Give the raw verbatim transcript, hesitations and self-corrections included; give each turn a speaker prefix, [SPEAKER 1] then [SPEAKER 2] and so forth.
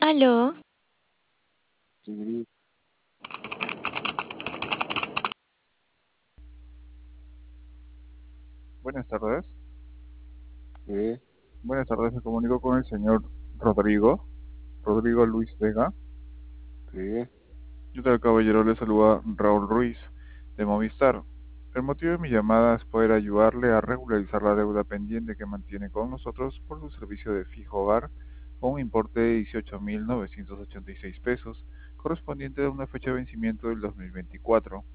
[SPEAKER 1] Aló,
[SPEAKER 2] Sí,
[SPEAKER 3] Buenas tardes.
[SPEAKER 2] sí,
[SPEAKER 3] Buenas tardes, me comunico con el señor Rodrigo. Rodrigo Luis Vega.
[SPEAKER 2] sí,
[SPEAKER 3] Yo tal caballero le saluda Raúl Ruiz, de Movistar. El motivo de mi llamada es poder ayudarle a regularizar la deuda pendiente que mantiene con nosotros por su servicio de fijo hogar con un importe de dieciocho mil novecientos ochenta y seis pesos, correspondiente a una fecha de vencimiento del dos mil veinticuatro.